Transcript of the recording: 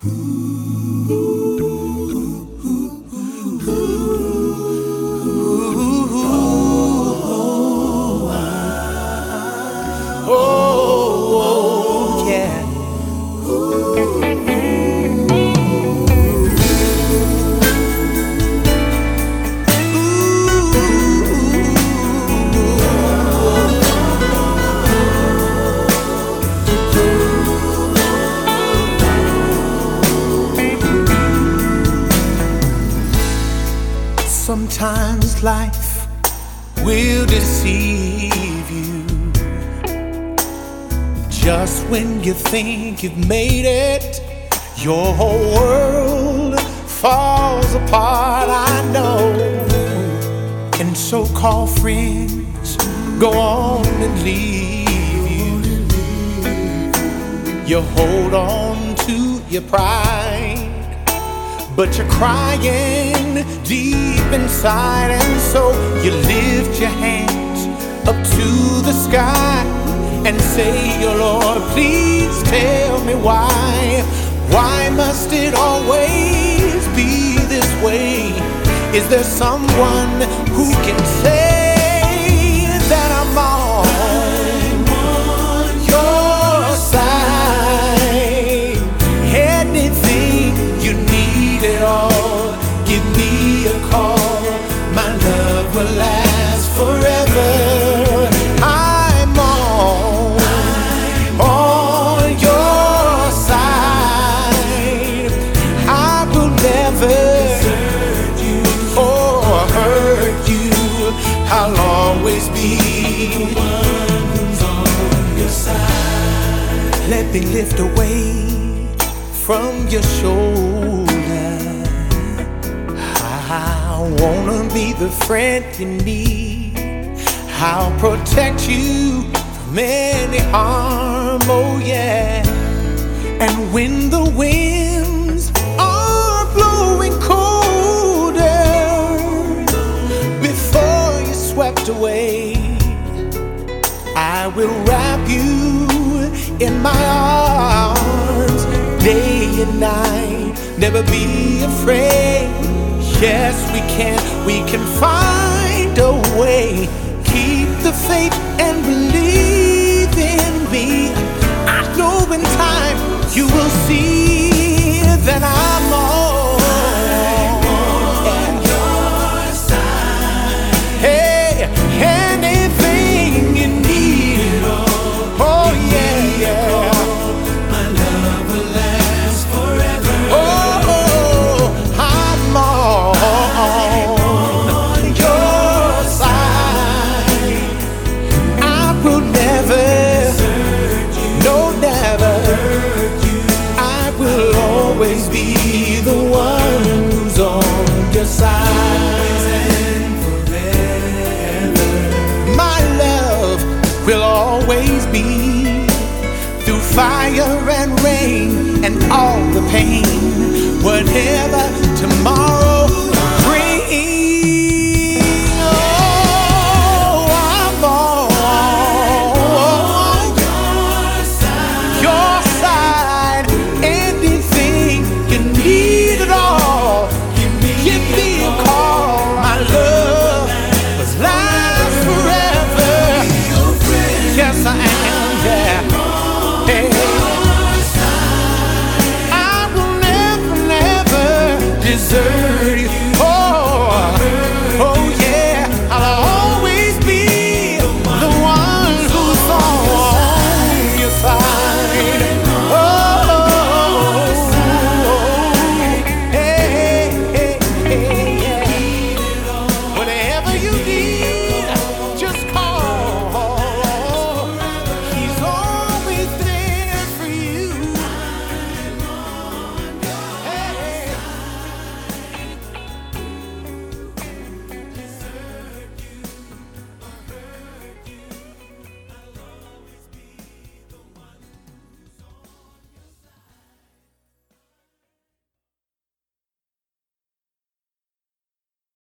Oh, yeah. Sometimes life will deceive you. Just when you think you've made it, your whole world falls apart. I know. And so-called friends go on and leave you. You hold on to your pride, but you're crying deep inside. And so you lift your hands up to the sky and say, "Oh Lord, please tell me why. Why must it always be this way? Is there someone who can say that I'm on your side? Anything you need it all, give me a call. My love will last forever. I'm on your side. I will never desert you or hurt you. I'll always be the one who's on your side. Let me lift a weight from your shoulder. I wanna be the friend you need. I'll protect you from any harm, oh yeah. And when the winds are blowing colder, before you're swept away, I will wrap you in my arms day and night. Never be afraid. Yes, we can find a way. Keep the faith and believe in me. I know in time you will see that I'm on your side. Hey, anything you need, oh yeah, yeah. My love will last forever. Oh, I'm on your side. I will never desert you, no, never hurt you. I will always be the one who's on your side. And forever. My love will always be through fire and rain and all the pain. Whatever